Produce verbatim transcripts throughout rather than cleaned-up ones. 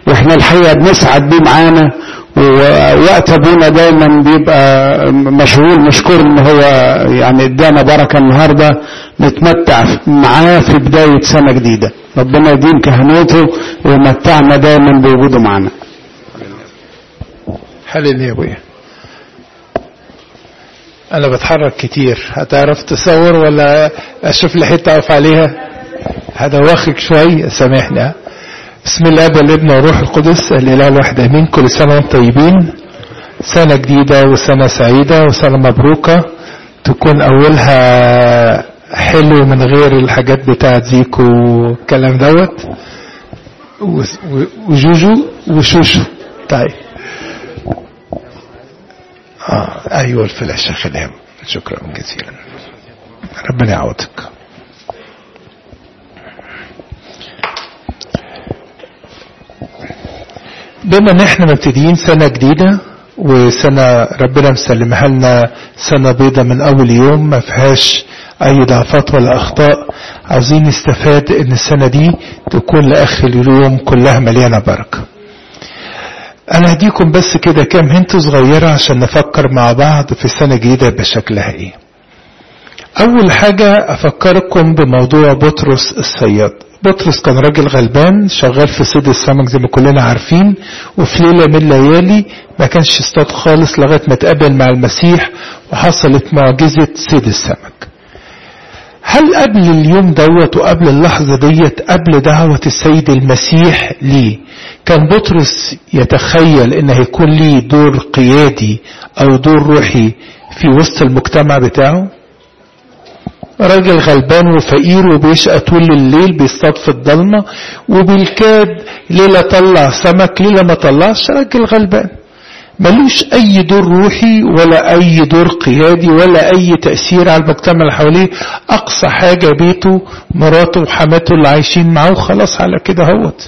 واحنا الحقيقة بنسعد بيه معانا، ووقت ابونا دايما بيبقى مشغول. نشكر ان هو يعني ادانا بركة النهاردة نتمتع معاه في بداية سنة جديدة. ربنا يديم كهنوته ويمتعنا دايما بوجوده معنا. حلل يا ابويا. انا بتحرك كتير، هتعرف تصور ولا اشوف لي حته اقف عليها؟ هدوخك شوي، سامحني. بسم الله والابن والروح القدس الاله الواحد امين. كل سنه وانتم طيبين، سنه جديده وسنه سعيده وسنه مبروكه، تكون اولها حلو من غير الحاجات بتاعت زيكو والكلام دوت وجوجو وشوشو. طيب آه ايوه الفلاشه خليها. شكرا جزيلا، ربنا يعوضك. بما ان احنا مبتدئين سنه جديده وسنه ربنا مسلمها لنا سنه بيضه من اول يوم ما فيهاش اي ضعفات ولا اخطاء، عاوزين نستفاد ان السنه دي تكون لاخر اليوم كلها مليانه بركه. انا هديكم بس كده كام هنت صغيرة عشان نفكر مع بعض في السنة الجديدة بشكلها ايه. اول حاجة افكركم بموضوع بطرس الصياد. بطرس كان راجل غلبان شغال في صيد السمك زي ما كلنا عارفين، وفي ليلة من الليالي ما كانش اصطاد خالص لغاية ما تقابل مع المسيح وحصلت معجزة صيد السمك. هل قبل اليوم دوت وقبل اللحظة ديت قبل دعوة السيد المسيح ليه كان بطرس يتخيل ان هيكون ليه دور قيادي او دور روحي في وسط المجتمع بتاعه؟ راجل غلبان وفقير وبيشقى طول الليل، بيصطاد في الضلمة وبالكاد ليلة طلع سمك ليلة ما طلعش. راجل غلبان ملوش اي دور روحي ولا اي دور قيادي ولا اي تأثير على المجتمع اللي حواليه. اقصى حاجة بيته مراته وحماته اللي عايشين معه وخلاص على كده هوت.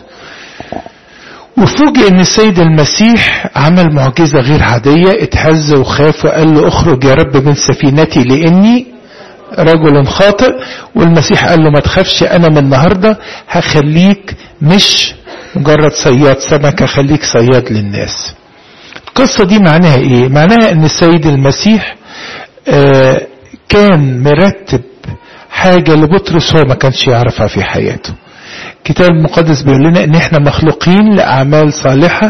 وفوجئ ان السيد المسيح عمل معجزة غير عادية، اتهز وخاف وقال له اخرج يا رب من سفينتي لاني رجل خاطئ. والمسيح قال له ما تخافش، انا من النهاردة هخليك مش مجرد صياد سمك، هخليك صياد للناس. القصة دي معناها ايه؟ معناها ان السيد المسيح آه كان مرتب حاجة لبطرس هو ما كانش يعرفها في حياته. الكتاب المقدس بيقول لنا ان احنا مخلوقين لأعمال صالحة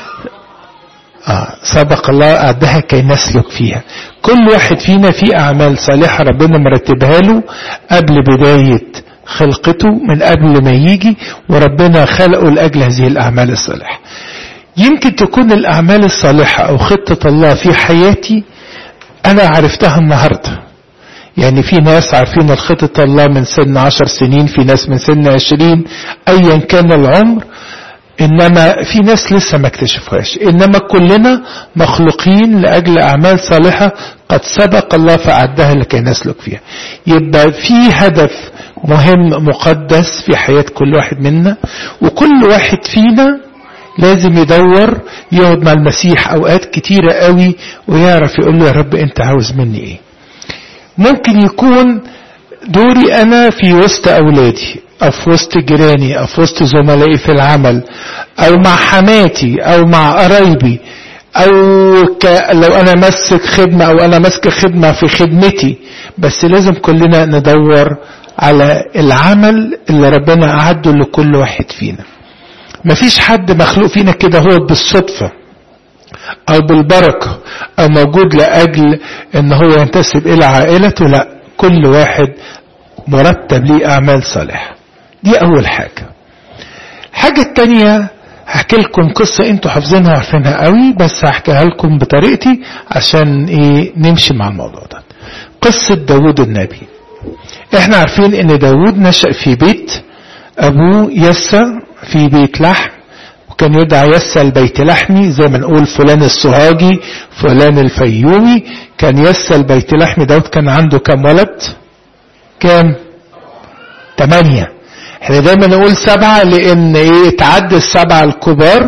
آه سبق الله أعدها كي نسلك فيها. كل واحد فينا في أعمال صالحة ربنا مرتبها له قبل بداية خلقته، من قبل ما يجي، وربنا خلقه لأجل هذه الأعمال الصالحة. يمكن تكون الأعمال الصالحة أو خطة الله في حياتي أنا عرفتها النهاردة. يعني في ناس عارفين الخطة الله من سن عشر سنين، في ناس من سن عشرين، أيا كان العمر، إنما في ناس لسه ما اكتشفوهاش. إنما كلنا مخلوقين لأجل أعمال صالحة قد سبق الله فأعدها لكي نسلك فيها. يبقى في هدف مهم مقدس في حياة كل واحد منا، وكل واحد فينا لازم يدور يقعد مع المسيح اوقات كتيرة قوي ويعرف يقول له يا رب انت عاوز مني ايه. ممكن يكون دوري انا في وسط اولادي او في وسط جيراني او في وسط زملائي في العمل او مع حماتي او مع قرايبي، او ك... لو انا ماسك خدمة او انا ماسك خدمة في خدمتي. بس لازم كلنا ندور على العمل اللي ربنا اعده لكل واحد فينا. مفيش حد مخلوق فينا كده هو بالصدفة او بالبركة او موجود لأجل ان هو ينتسب الى عائلته. لا، كل واحد مرتب ليه اعمال صالحة. دي اول حاجة. الحاجة التانية هحكي لكم قصة انتوا حافظينها وعارفينها قوي، بس هحكيها لكم بطريقتي عشان ايه نمشي مع الموضوع ده. قصة داود النبي. احنا عارفين ان داود نشأ في بيت ابوه يسى في بيت لحم، وكان يدعى يسى البيت لحمي، زي ما نقول فلان السوهاجي فلان الفيومي. كان يسى البيت لحمي. داود كان عنده كم ولد؟ كام؟ تمانية. احنا دايما نقول سبعة لان ايه تعدى السبعة الكبار.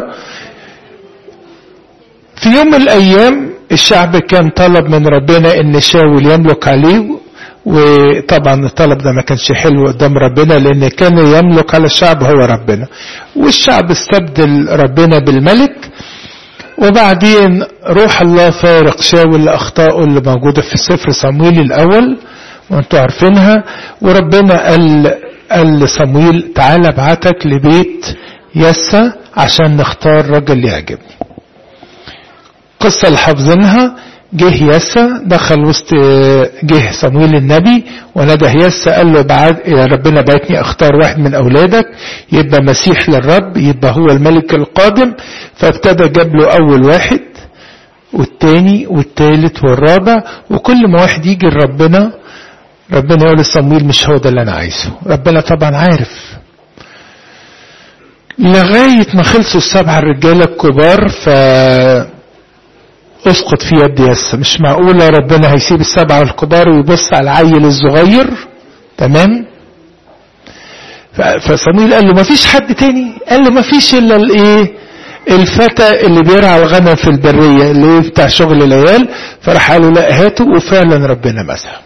في يوم من الايام الشعب كان طلب من ربنا ان شاول يملك عليه، وطبعا الطلب ده ما كانش حلو قدام ربنا، لان كان يملك على الشعب هو ربنا، والشعب استبدل ربنا بالملك. وبعدين روح الله فارق شاول لأخطائه اللي موجودة في سفر صمويل الأول وانتوا عارفينها. وربنا قال قال لصمويل تعالى ابعتك لبيت يسى عشان نختار رجل يعجبني. قصة اللي حافظينها، جه يسى دخل وسط جه صمويل النبي ونده يسى قال له بعد يا ربنا بعتني اختار واحد من اولادك يبقى مسيح للرب، يبقى هو الملك القادم. فابتدى جاب له اول واحد والتاني والتالت والرابع، وكل ما واحد يجي لربنا ربنا يقول لصمويل مش هو ده اللي انا عايزه. ربنا طبعا عارف، لغاية ما خلصوا السبعة الرجالة الكبار ف اسقط في يد يسى. مش معقولة ربنا هيسيب السبعة الكبار ويبص على العيل الصغير. تمام. فصمويل قال له ما فيش حد تاني؟ قال له ما فيش الا الايه الفتى اللي بيرعى الغنم في البرية اللي بتاع شغل العيال. فراح قالوا لا هاته، وفعلا ربنا مسحه.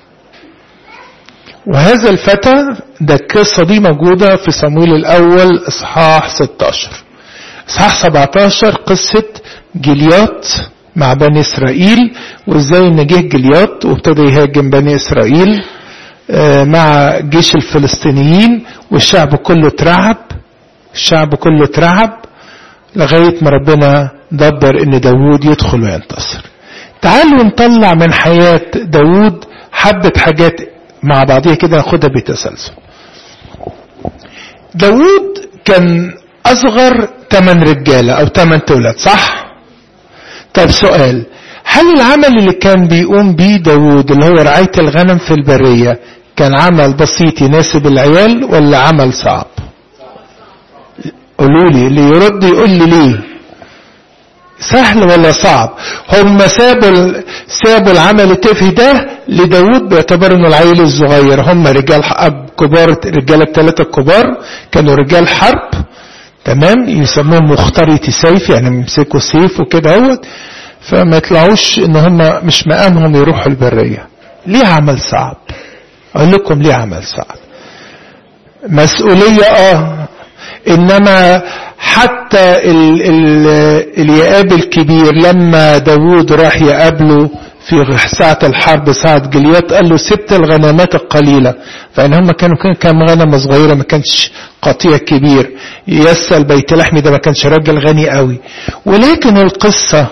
وهذا الفتى ده القصة دي موجودة في صمويل الأول إصحاح ستاشر. إصحاح سبعتاشر قصة جليات مع بني إسرائيل، وإزاي إن جه جليات وابتدى يهاجم بني إسرائيل مع جيش الفلسطينيين، والشعب كله اترعب. الشعب كله اترعب لغاية ما ربنا دبر إن داوود يدخل وينتصر. تعالوا نطلع من حياة داوود حبة حاجات مع بعضيها كده ناخدها بتسلسل. داوود كان أصغر ثمان رجالة أو ثمان تولد، صح؟ طب سؤال، هل العمل اللي كان بيقوم بيه داوود اللي هو رعاية الغنم في البرية كان عمل بسيط يناسب العيال ولا عمل صعب؟ قولوا لي، اللي يرد يقول لي ليه. سهل ولا صعب؟ هم سابوا سابوا العمل التافه ده لداود باعتبار انه العيل الصغير. هم رجال كبار، رجال الثلاثه الكبار كانوا رجال حرب، تمام، يسموهم مختارية سيف، يعني يمسكوا سيف وكده اهوت، فما يطلعوش ان هم مش مقامهم يروحوا البريه. ليه عمل صعب؟ اقول لكم ليه عمل صعب. مسؤوليه اه انما حتى ال ال اليقاب الكبير لما داود راح يقابله في ساعة الحرب ساعة جليات قال له سبت الغنمات القليلة، فإن هم كانوا كام غنمة صغيرة، ما كانش قطيع كبير. يسى البيت لحمي ده ما كانش راجل غني قوي. ولكن القصة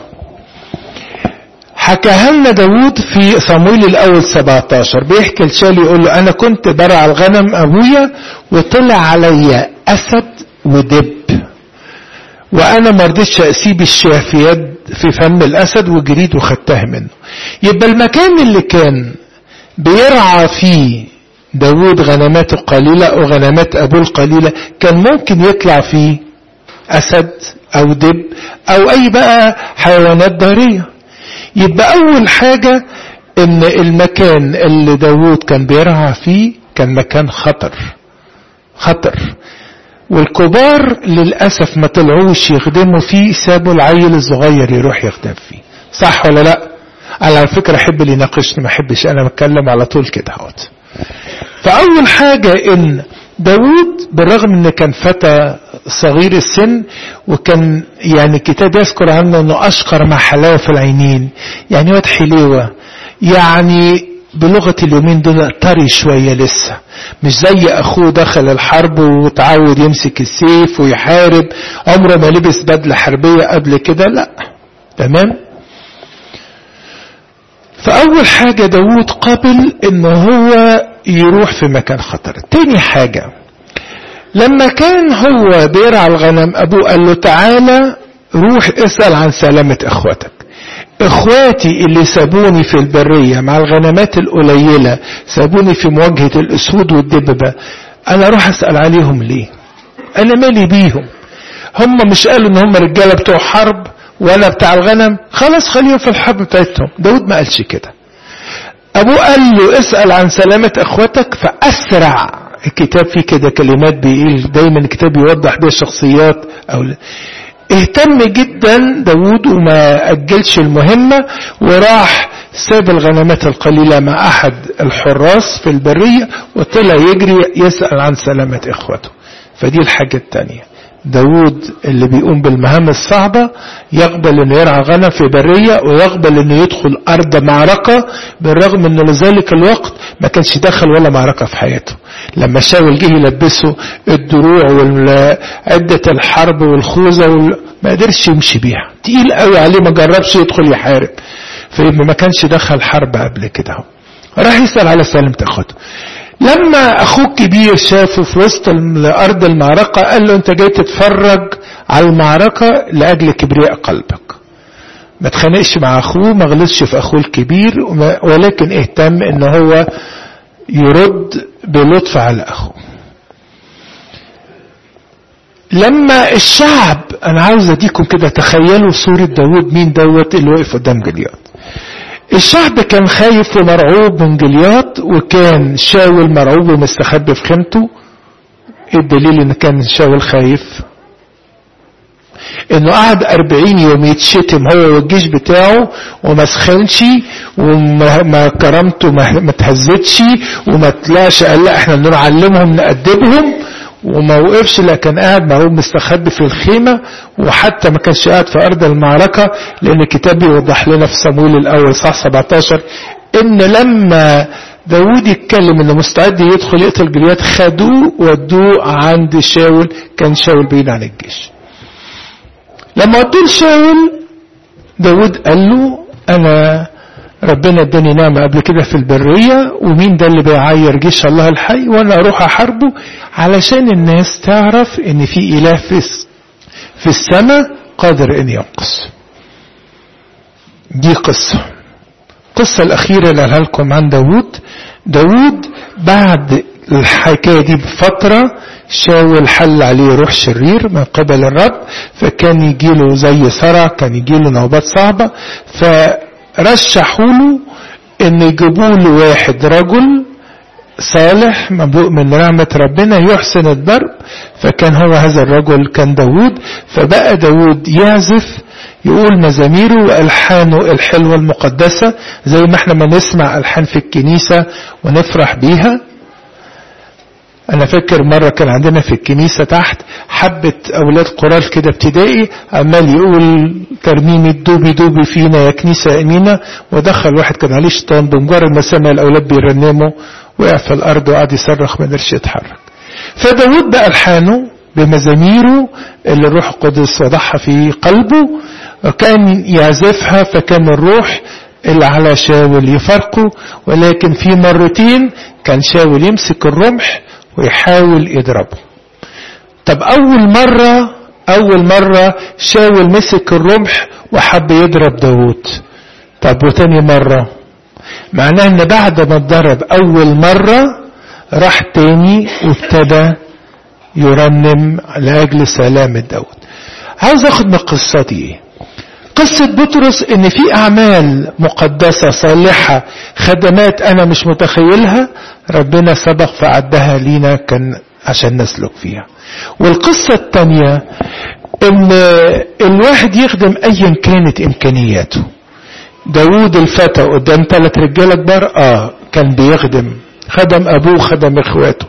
حكاها لنا داود في صمويل الأول سبعتاشر، بيحكي لشالي يقول له أنا كنت برع الغنم أبويا وطلع عليا أسد ودب، وأنا ما رضيتش أسيب الشاه في يد في فم الأسد وجريت وخدتها منه. يبقى المكان اللي كان بيرعى فيه داود غنمات القليلة أو غنمات أبوه القليلة كان ممكن يطلع فيه أسد أو دب أو أي بقى حيوانات ضارية. يبقى أول حاجة إن المكان اللي داود كان بيرعى فيه كان مكان خطر خطر، والكبار للأسف ما طلعوش يخدموا فيه، سابوا العيل الصغير يروح يخدم فيه. صح ولا لا؟ على فكرة أحب اللي يناقشني، ما أحبش أنا بتكلم على طول كده اهوت. فأول حاجة إن داود بالرغم إن كان فتى صغير السن، وكان يعني الكتاب يذكر عنه إنه أشقر مع حلاوة في العينين، يعني واد حليوة، يعني بلغة اليومين دول طري شوية لسه، مش زي أخوه دخل الحرب وتعود يمسك السيف ويحارب، عمره ما لبس بدلة حربية قبل كده، لا، تمام. فأول حاجة داود قبل إنه هو يروح في مكان خطر. تاني حاجة لما كان هو بيرعى الغنم أبوه قال له تعالى روح اسأل عن سلامة إخوتك. إخواتي اللي سابوني في البرية مع الغنمات القليلة، سابوني في مواجهة الأسود والدببة، أنا أروح أسأل عليهم ليه؟ أنا مالي بيهم؟ هم مش قالوا إن هم رجالة بتوع حرب ولا بتاع الغنم؟ خلاص خليهم في الحرب بتاعتهم. داود ما قالش كده. أبوه قال له اسأل عن سلامة أخوتك، فأسرع. الكتاب فيه كده كلمات بيقول دايما الكتاب يوضح بيه الشخصيات أو لا. اهتم جدا داود وما أجلش المهمة، وراح ساب الغنمات القليلة مع أحد الحراس في البرية وطلع يجري يسأل عن سلامة إخوته. فدي الحاجة التانية، داود اللي بيقوم بالمهام الصعبة يقبل انه يرعى غنم في برية، ويقبل انه يدخل ارض معركة، بالرغم انه لذلك الوقت ما كانش دخل ولا معركة في حياته. لما شاول جه يلبسه الدروع وعدة الحرب والخوذة وال... ما قدرش يمشي بيها، تقيل قوي عليه، ما جربش يدخل يحارب، فيبقى ما كانش دخل حرب قبل كده. راح يسأل على سلامة اخوته. لما اخوه الكبير شافه في وسط ارض المعركة قال له انت جاي تتفرج على المعركة لاجل كبرياء قلبك. ما تخانقش مع اخوه، ما غلطش في اخوه الكبير، ولكن اهتم ان هو يرد بلطف على اخوه. لما الشعب، انا عاوز اديكم كده تخيلوا صورة داود مين دوت اللي واقف قدام جليات. الشعب كان خايف ومرعوب من جليات، وكان شاول مرعوب ومستخبي في خيمته. ايه الدليل ان كان شاول خايف؟ انه قعد أربعين يوم يتشتم هو والجيش بتاعه وما سخنش وما كرامته ما تهزتش وما طلعش قال لا احنا نعلمهم نأدبهم، وما وقفش، لا كان قاعد مرعوب مستخبي في الخيمة، وحتى ما كانش قاعد في أرض المعركة، لأن الكتاب يوضح لنا في صمويل الأول صح سبعتاشر إن لما داود يتكلم إنه مستعد يدخل يقتل جليات خدوه ودوه عند شاول، كان شاول بعيد عن الجيش. لما ودوه لشاول داود قال له أنا ربنا اداني نعمة قبل كده في البرية، ومين ده اللي بيعاير جيش الله الحي، وانا اروح احاربه علشان الناس تعرف ان في اله في في السماء قادر ان ينقذ. دي قصة القصة الاخيرة اللي قالها لكم عن داود. داود بعد الحكاية دي بفترة شاول حل عليه روح شرير من قبل الرب، فكان يجيله زي صرع، كان يجيله نوبات صعبة، ف رشحوا له ان يجيبوا له واحد رجل صالح مملوء من رحمة ربنا يحسن الضرب، فكان هو هذا الرجل كان داود. فبقى داود يعزف يقول مزاميره والحانه الحلوة المقدسة زي ما احنا ما نسمع الحان في الكنيسة ونفرح بيها. انا فاكر مرة كان عندنا في الكنيسة تحت حبة اولاد قرار كده ابتدائي عمال يقول ترميمة دوبي دوبي فينا يا كنيسة امينة، ودخل واحد كان عليه شيطان بمجرد ما سمع الاولاد بيرنموا وقع في الارض وقعد يصرخ ما قدرش يتحرك. فداود بقى الحانه بمزاميره اللي الروح القدس وضعها في قلبه وكان يعزفها، فكان الروح اللي على شاول يفرقه. ولكن في مرتين كان شاول يمسك الرمح ويحاول يضربه. طب اول مرة اول مرة شاول مسك الرمح وحب يضرب داود، طب وتاني مرة معناه ان بعد ما اتضرب اول مرة راح تاني وابتدى يرنم لاجل سلامة داود. عاوز اخد من القصة دي قصة بطرس ان في اعمال مقدسة صالحة خدمات انا مش متخيلها ربنا سبق فعدها لينا كان عشان نسلك فيها. والقصة التانية ان الواحد يخدم ايا كانت امكانياته. داود الفتى قدام ثلاث رجاله كبار اه كان بيخدم، خدم ابوه خدم اخواته.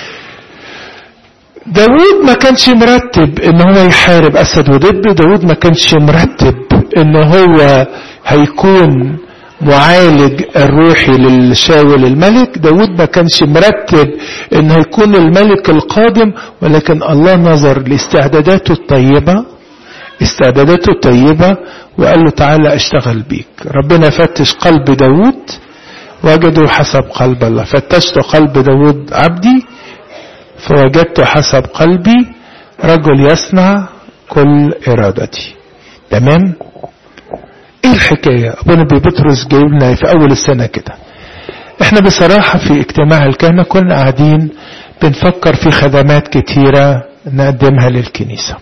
داود ما كانش مرتب ان هو يحارب اسد ودب، داود ما كانش مرتب ان هو هيكون معالج الروحي للشاول الملك، داود ما كانش مرتب ان هيكون الملك القادم، ولكن الله نظر لاستعداداته الطيبة استعداداته الطيبة وقال له تعالى اشتغل بيك. ربنا فتش قلب داود وجده حسب قلب الله. فتشت قلب داود عبدي فوجدت حسب قلبي رجل يصنع كل ارادتي. تمام. ايه الحكاية؟ ابونا بطرس جايبنا في اول السنة كده. احنا بصراحة في اجتماع الكهنة كنا قاعدين بنفكر في خدمات كتيرة نقدمها للكنيسة،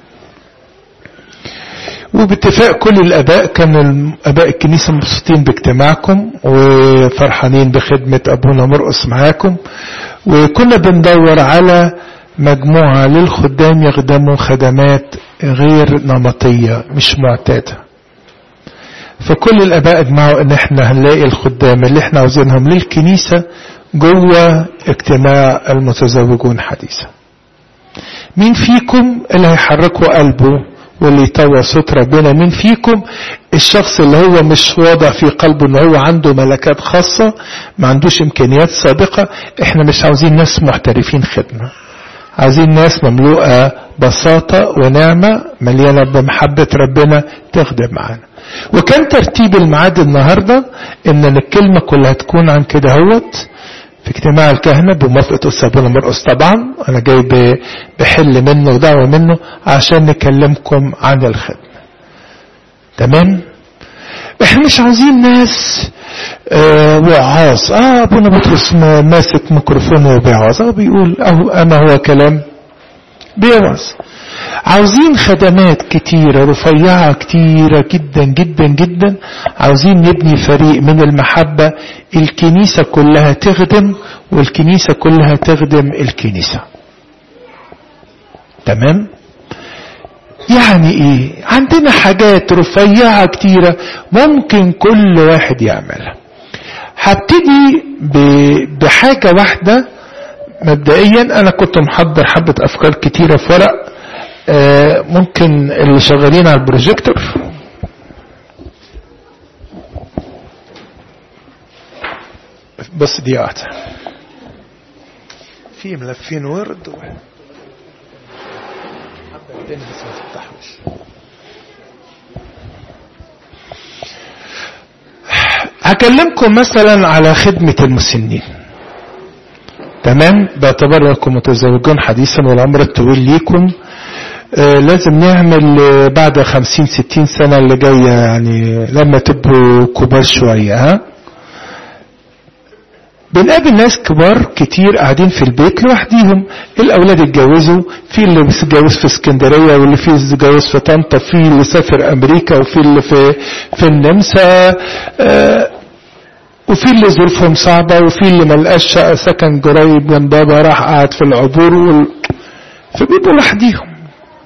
وباتفاق كل الاباء كان اباء الكنيسة مبسوطين باجتماعكم وفرحانين بخدمة ابونا مرقس معاكم، وكنا بندور على مجموعة للخدام يخدموا خدمات غير نمطية مش معتادة. فكل الاباء اجمعوا ان احنا هنلاقي الخدام اللي احنا عاوزينهم للكنيسة جوه اجتماع المتزوجون حديثا. مين فيكم اللي هيحركوا قلبه واللي يطوع صوت ربنا؟ مين فيكم الشخص اللي هو مش واضع في قلبه ان هو عنده ملكات خاصة، ما عندوش امكانيات سابقة؟ احنا مش عاوزين ناس محترفين خدمة، عايزين ناس مملوءة بساطة ونعمة مليانة بمحبة ربنا تخدم معانا. وكان ترتيب الميعاد النهاردة ان الكلمة كلها تكون عن كده هوت في اجتماع الكهنة بموافقة أستاذ مرقس. طبعا أنا جاي بحل منه ودعوة منه عشان نكلمكم عن الخدمة. تمام؟ احنا مش عاوزين ناس آه وعاظ. اه ابونا بطرس ماسك ميكروفون وبيعظ، اه بيقول اهو اما هو كلام بيوعظ. عاوزين خدمات كتيرة رفيعة كتيرة جدا جدا جدا. عاوزين نبني فريق من المحبة، الكنيسة كلها تخدم والكنيسة كلها تخدم الكنيسة. تمام؟ يعني ايه؟ عندنا حاجات رفيعة كتيرة ممكن كل واحد يعملها. هبتدي بحاجة واحدة مبدئيا. انا كنت محضر حبة افكار كتيرة في ورق، آه ممكن اللي شغالين على البروجيكتور بس دي واحدة في ملفين ورد و... بس ما تفتحوش. هكلمكم مثلا على خدمة المسنين. تمام؟ باعتبار انكم متزوجون حديثا والعمر الطويل ليكم، آه لازم نعمل آه بعد خمسين ستين سنة اللي جاية، يعني لما تبقوا كبار شوية. ها بنقابل ناس كبار كتير قاعدين في البيت لوحديهم، الاولاد اتجوزوا، في اللي اتجوز في اسكندريه واللي في اتجوز في طنطا، في اللي سافر امريكا وفي اللي في في النمسا، آه وفي اللي ظروفهم صعبه، وفي اللي ملقاش شقه سكن قريب من بابا راح قاعد في العبور وال... فبيبقوا لوحديهم.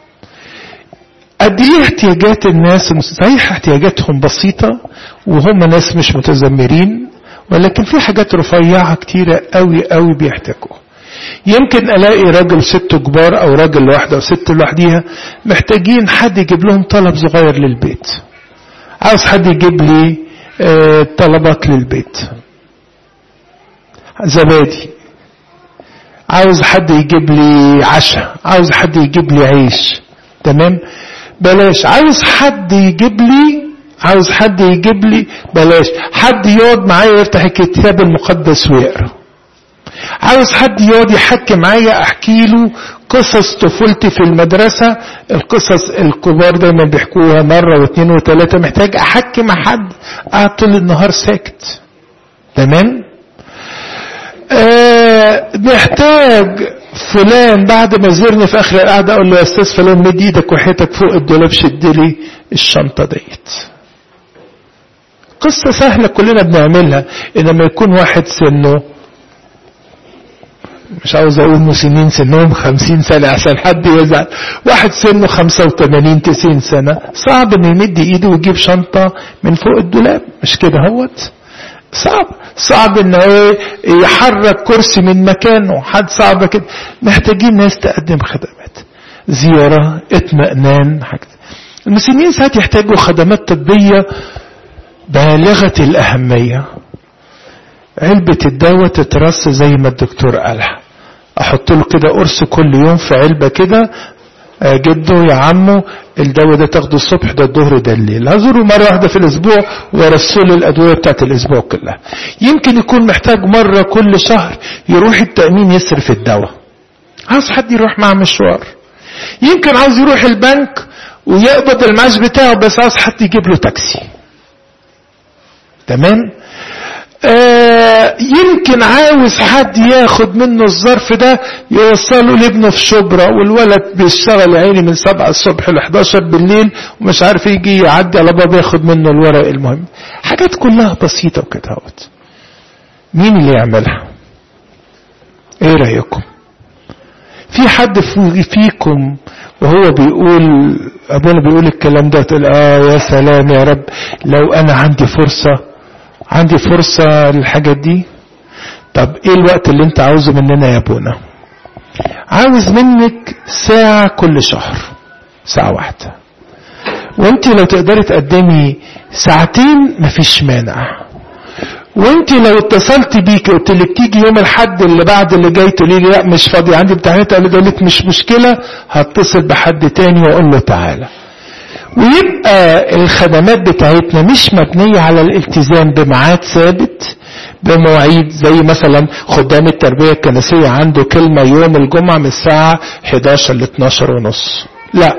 قد ايه احتياجات الناس؟ صحيح احتياجاتهم بسيطه وهم ناس مش متذمرين، ولكن في حاجات رفيعة كتيرة قوي قوي بيحتاجوها. يمكن الاقي راجل ست كبار او راجل لوحده او ست لوحديها محتاجين حد يجيب لهم طلب صغير للبيت. عاوز حد يجيب لي اه طلبات للبيت، زبادي، عاوز حد يجيب لي عشاء، عاوز حد يجيب لي عيش. تمام؟ بلاش عاوز حد يجيب لي عاوز حد يجيب لي بلاش حد يقعد معايا يفتح الكتاب المقدس ويقرا. عاوز حد يقعد يحكي معايا احكي له قصص طفولتي في المدرسة، القصص الكبار دايما بيحكوها مرة واثنين وثلاثة، محتاج احكي مع حد قاعد طول النهار ساكت. تمام؟ آه محتاج فلان بعد ما زرني في اخر القعدة اقول له يا استاذ فلان مد ايدك وحيتك فوق الدولاب شد لي الشنطة ديت. قصة سهلة كلنا بنعملها. انما يكون واحد سنه، مش عاوز اقول مسنين سنهم خمسين سنة عشان حد يزعل، واحد سنه خمسة وثمانين تسعين سنة، صعب انه يمد ايده ويجيب شنطة من فوق الدولاب، مش كده هوت؟ صعب صعب انه يحرك كرسي من مكانه، حد صعب كده. محتاجين ناس تقدم خدمات، زيارة، اطمئنان، حاجة. المسنين ساعات يحتاجوا خدمات طبية بالغة الأهمية. علبة الدواء تترص زي ما الدكتور قالها، احط له كده قرص كل يوم في علبة كده، جده يا عمو الدواء ده تاخده الصبح ده الظهر ده الليل، هزوره مرة واحدة في الاسبوع ورسله الادوية بتاعت الاسبوع كلها. يمكن يكون محتاج مرة كل شهر يروح التأمين يصرف الدواء، عاوز حد يروح مع مشوار. يمكن عاوز يروح البنك ويقبض المعاش بتاعه بس عاوز حد يجيب له تاكسي. تمام؟ آه يمكن عاوز حد ياخد منه الظرف ده يوصله لابنه في شبرا، والولد بيشتغل عيني من سبعة الصبح ل حداشر بالليل ومش عارف يجي يعدي على بابا ياخد منه الورق المهم. حاجات كلها بسيطة وكده اهوت. مين اللي يعملها؟ ايه رأيكم؟ في حد فيكم وهو بيقول ابونا بيقول الكلام ده تقول اه يا سلام يا رب لو انا عندي فرصة عندي فرصة للحاجات دي. طب ايه الوقت اللي انت عاوزه مننا يا ابونا؟ عاوز منك ساعة كل شهر، ساعة واحدة، وانت لو تقدري تقدمي ساعتين مفيش مانع. وانت لو اتصلت بيك قلت لك تيجي يوم الحد اللي بعد اللي جاي تقولي لي لا مش فاضي عندي امتحانات، اقول لك مش مشكلة، هتصل بحد تاني واقول له تعالى. ويبقى الخدمات بتاعتنا مش مبنية على الالتزام بميعاد ثابت بمواعيد، زي مثلا خدام التربية الكنسية عنده كلمة يوم الجمعة من الساعة حداشر ل اتناشر ونص. لا،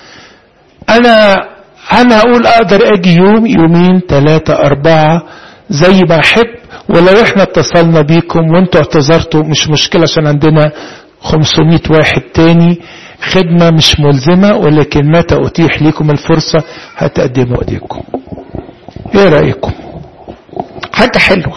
انا انا اقول اقدر اجي يوم يومين ثلاثة اربعة زي ما احب، ولو احنا اتصلنا بيكم وانتوا اعتذرتوا مش مشكلة، عشان عندنا خمسمائة واحد تاني. خدمة مش ملزمة، ولكن متى اتيح لكم الفرصة هتقدموا ايديكم. ايه رأيكم؟ حاجة حلوة.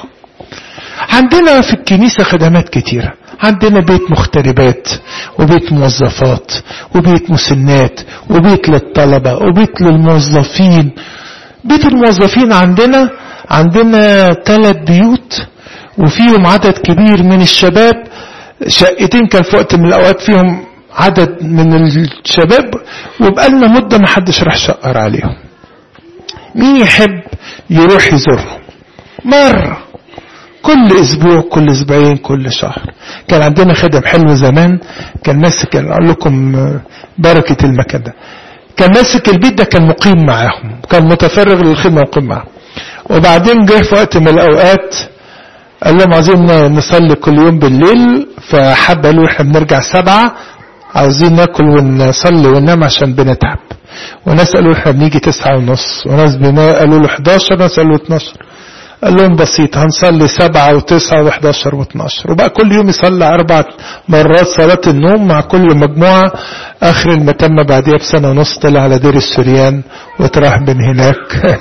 عندنا في الكنيسة خدمات كتيرة، عندنا بيت مغتربات وبيت موظفات وبيت مسنات وبيت للطلبة وبيت للموظفين. بيت الموظفين عندنا عندنا ثلاث بيوت وفيهم عدد كبير من الشباب، شقتين كان في وقت من الأوقات فيهم عدد من الشباب، وبقالنا مدة ما حدش راح شقر عليهم. مين يحب يروح يزورهم مرة كل اسبوع كل اسبوعين كل شهر؟ كان عندنا خدم حلو زمان، كان ماسك اقول لكم بركة المكان ده، كان ماسك البيت ده، كان مقيم معاهم، كان متفرغ للخدمة ومقيم معاهم. وبعدين جه في وقت من الاوقات قال لهم عايزين نصلي كل يوم بالليل، فحب قالوا احنا بنرجع سبعة عاوزين ناكل ونصلي وننام عشان بنتعب. وناس قالوا احنا بنيجي تسعة ونص، وناس قالوا له حداشر، وناس قالوا اتناشر. قال لهم بسيط، هنصلي سبعة وتسعة وحداشر واتناشر، وبقى كل يوم يصلي اربع مرات صلاة النوم مع كل مجموعة. اخر المتمة بعديها بسنة ونص طلع على دير السريان وتراح من هناك.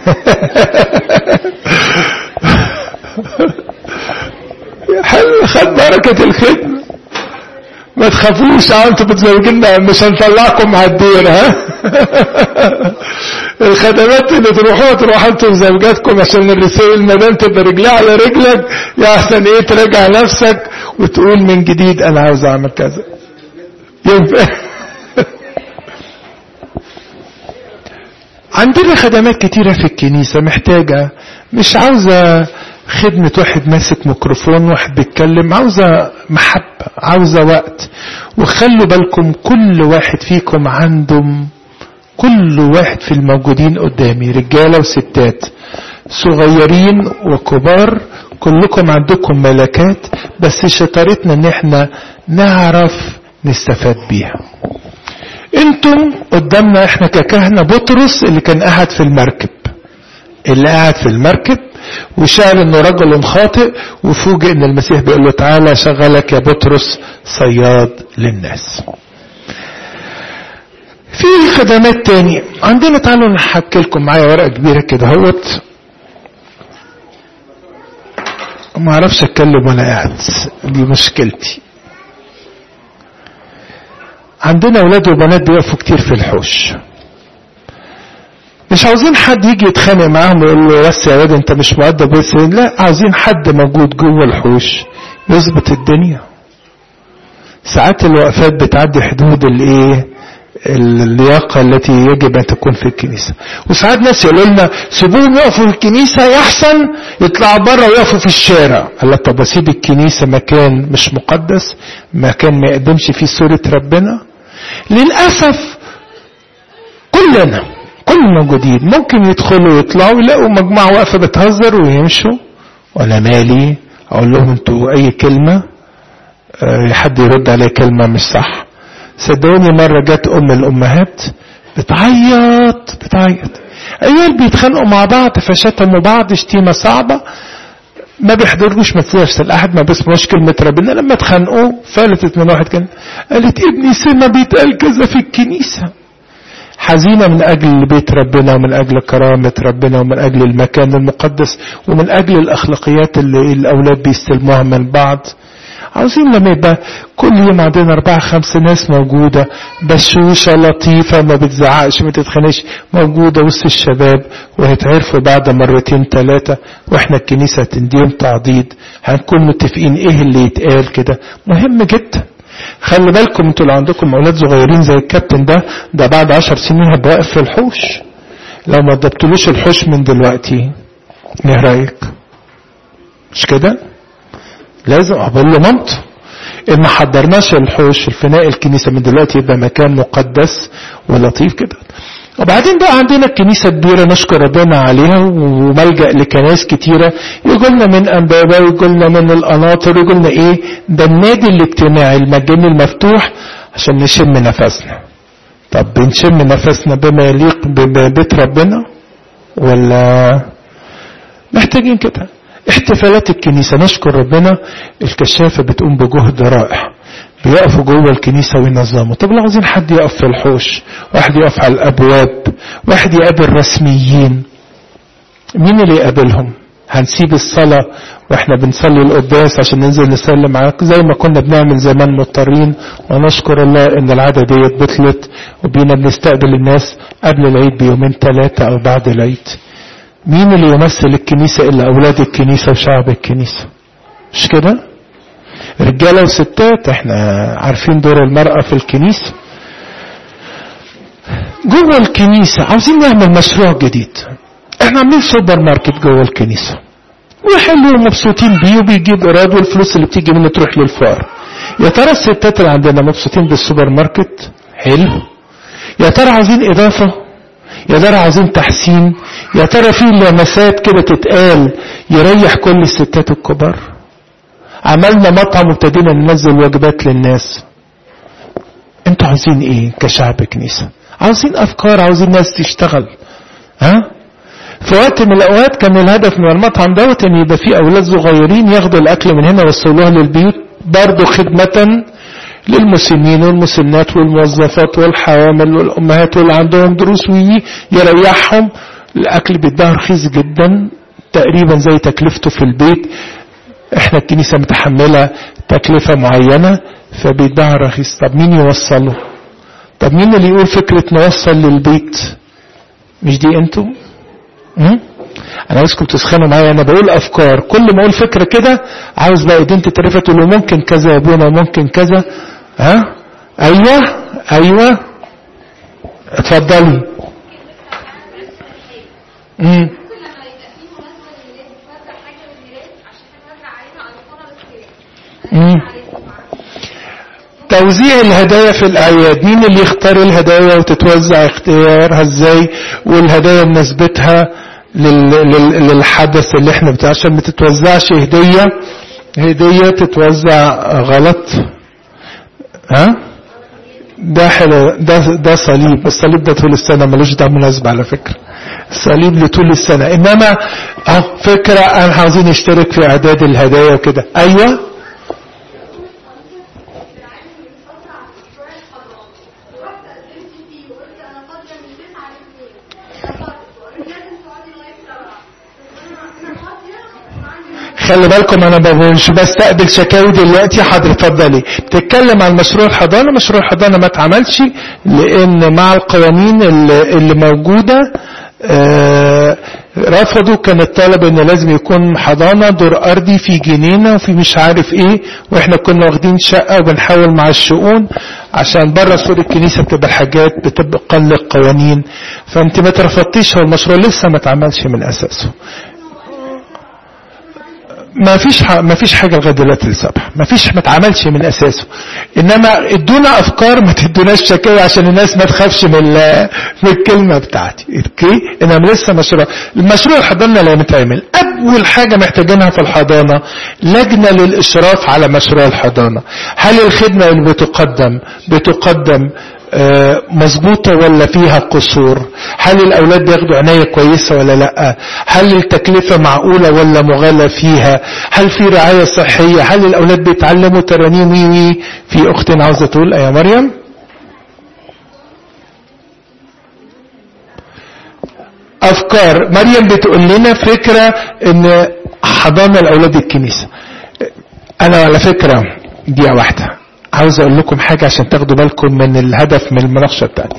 خد بركة الخدمة. ما تخافوش انتوا بتزوجينا مش هنطلعكم على الدير، ها. الخدمات اللي تروحوها تروحوا انتوا وزوجاتكم، عشان الرسائل المدام تبقى رجلها على رجلك، يا احسن ايه تراجع نفسك وتقول من جديد انا عاوز اعمل كذا. ينفع. عندنا خدمات كتيرة في الكنيسة محتاجة، مش عاوزة خدمة واحد ماسك ميكروفون واحد بيتكلم، عاوزة محبة، عاوزة وقت. وخلوا بالكم كل واحد فيكم عندهم، كل واحد في الموجودين قدامي رجالة وستات صغيرين وكبار، كلكم عندكم ملكات، بس شطارتنا ان احنا نعرف نستفاد بيها. انتم قدامنا احنا ككهنة بطرس اللي كان قاعد في المركب، اللي قاعد في المركب وشعر انه رجل خاطئ، وفوجئ ان المسيح بيقول له تعالى شغلك يا بطرس صياد للناس. في خدمات تاني عندنا، تعالوا نحكي لكم معايا ورقة كبيرة كده اهوت، ما اعرفش اتكلم وانا قاعد، دي مشكلتي. عندنا اولاد وبنات بيقفوا كتير في الحوش، مش عاوزين حد يجي يتخانق معاهم ويقول له بس يا واد انت مش مؤدب بس، لا، عاوزين حد موجود جوه الحوش يظبط الدنيا. ساعات الوقفات بتعدي حدود الايه اللياقة التي يجب ان تكون في الكنيسة. وساعات ناس يقولوا لنا سيبوهم يقفوا في الكنيسة يحسن يطلعوا بره ويقفوا في الشارع. قال لك طب اسيب الكنيسة مكان مش مقدس، مكان ما يقدمش فيه صورة ربنا؟ للأسف كلنا كل الموجودين ممكن يدخلوا ويطلعوا يلاقوا مجموعة واقفة بتهزر ويمشوا، وانا مالي اقول لهم انتوا اي كلمة أه حد يرد عليه كلمة مش صح. صدقوني مرة جت ام الامهات بتعيط بتعيط عيال بيتخانقوا مع بعض فشتموا بعض شتيمة صعبة، ما بيحضروش ما فيهاش الاحد، ما بيسمعوش كلمة ربنا. لما اتخانقوا فلتت من واحد كان قالت ابني سمع بيتقال كذا في الكنيسة. حزينة من أجل بيت ربنا ومن أجل كرامة ربنا ومن أجل المكان المقدس ومن أجل الأخلاقيات اللي الأولاد بيستلموها من بعض. عاوزين لما يبقى كل يوم عندنا اربعة خمسة ناس موجودة بشوشة لطيفة ما بتزعقش ما تتخنش موجودة وسط الشباب وهتعرفوا بعد مرتين ثلاثة واحنا الكنيسة تنديهم تعضيد هنكون متفقين ايه اللي يتقال كده. مهم جدا. خلي بالكم انتوا لو عندكم اولاد صغيرين زي الكابتن ده ده بعد عشر سنين هيبقى واقف في الحوش لو ما ادبتلوش الحوش من دلوقتي. ايه رايك؟ مش كده؟ لازم اقول له مامته ان ما حضرناش الحوش الفناء الكنيسه من دلوقتي يبقى مكان مقدس ولطيف كده. وبعدين بقى عندنا الكنيسه كبيره نشكر ربنا عليها وملجأ لكنائس كتيره يقولنا من انبابه ويقولنا من القناطر ويقولنا ايه ده النادي الاجتماعي المجاني المفتوح عشان نشم نفسنا. طب بنشم نفسنا بما يليق ببيت ربنا ولا محتاجين كده؟ احتفالات الكنيسة نشكر ربنا الكشافة بتقوم بجهد رائع بيقفوا جوه الكنيسة وينظموا. طب لو عايزين حد يقف في الحوش واحد يقف على الأبواب واحد يقابل رسميين مين اللي يقابلهم؟ هنسيب الصلاة واحنا بنصلي القداس عشان ننزل نسلم معاك زي ما كنا بنعمل زمان مضطرين ونشكر الله ان العادة ديت بطلت وبينا بنستقبل الناس قبل العيد بيومين ثلاثة او بعد العيد. مين اللي يمثل الكنيسة إلا أولاد الكنيسة وشعب الكنيسة؟ مش كده؟ رجالة وستات احنا عارفين دور المرأة في الكنيسة. جوه الكنيسة عاوزين نعمل مشروع جديد. احنا عاملين سوبر ماركت جوه الكنيسة وحلو ومبسوطين بيه وبيجيب إيراد والفلوس اللي بتيجي منه تروح للفقراء. يا ترى الستات اللي عندنا مبسوطين بالسوبر ماركت؟ حلو. يا ترى عاوزين إضافة؟ يا ترى عايزين تحسين؟ يا ترى في لمسات كده تتقال يريح كل الستات الكبار؟ عملنا مطعم وابتدينا ننزل وجبات للناس. انتوا عاوزين ايه كشعب كنيسة؟ عاوزين افكار عاوزين ناس تشتغل. ها في وقت من الاوقات كان الهدف من المطعم دوت ان يبقى فيه اولاد صغيرين ياخدوا الاكل من هنا ويوصلوها للبيوت برضه خدمة للمسنين والمسنات والموظفات والحوامل والأمهات واللي عندهم دروس ويريحهم. الأكل بيتباع رخيص جدا تقريبا زي تكلفته في البيت. احنا الكنيسة متحملة تكلفة معينة فبيتباع رخيص. طب مين يوصله؟ طب مين اللي يقول فكرة نوصل للبيت؟ مش دي انتوا؟ انا عايزكم تسخنوا معايا انا بقول افكار كل ما اقول فكرة كده عاوز بقى ايدين تترفع تقول له ممكن كذا يا ابونا ممكن كذا. ها ايوه ايوه اتفضلي. امم امم توزيع الهدايا في الاعياد مين اللي يختار الهدايا وتتوزع اختيارها ازاي والهدايا مناسبتها للحدث اللي احنا بتاع عشان ما تتوزعش هدية هدية تتوزع غلط. ها ده حلو ده ده صليب. الصليب ده طول السنة ملوش ده مناسبة على فكرة. الصليب لطول السنة انما اه فكرة انا عاوزين نشترك في اعداد الهدايا وكده. ايوه خلي بالكم انا مش بستقبل شكاوي دلوقتي. حاضر اتفضلي. بتتكلم عن مشروع الحضانه. مشروع الحضانه ما اتعملش لان مع القوانين اللي موجوده آه رفضوا. كان الطلب ان لازم يكون حضانه دور ارضي في جنينه وفي مش عارف ايه واحنا كنا واخدين شقه وبنحاول مع الشؤون عشان بره سور الكنيسه بتبقى حاجات بتبقى للقوانين. فانت ما ترفضتيش. هو المشروع لسه ما اتعملش من اساسه. ما فيش ما فيش حاجه لغايه دلوقتي للسبح. ما فيش ما اتعملش من اساسه. انما ادونا افكار ما تدوناش شكاوي عشان الناس ما تخافش من من الكلمه بتاعتي. اوكي انما لسه مشروع المشروع الحضانه لما يتعمل اول حاجه محتاجينها في الحضانه لجنه للاشراف على مشروع الحضانه. هل الخدمه اللي بتقدم بتقدم مظبوطة ولا فيها قصور؟ هل الأولاد بياخدوا عناية كويسة ولا لا؟ هل التكلفة معقولة ولا مغالى فيها؟ هل في رعاية صحية؟ هل الأولاد بيتعلموا ترانيم وي في أخت عاوزة تقول يا مريم؟ أفكار مريم بتقول لنا فكرة إن حضانة الأولاد الكنيسة. أنا على فكرة دقيقة واحدة، عاوز اقول لكم حاجة عشان تاخدوا بالكم من الهدف من المناقشة بتاعتي.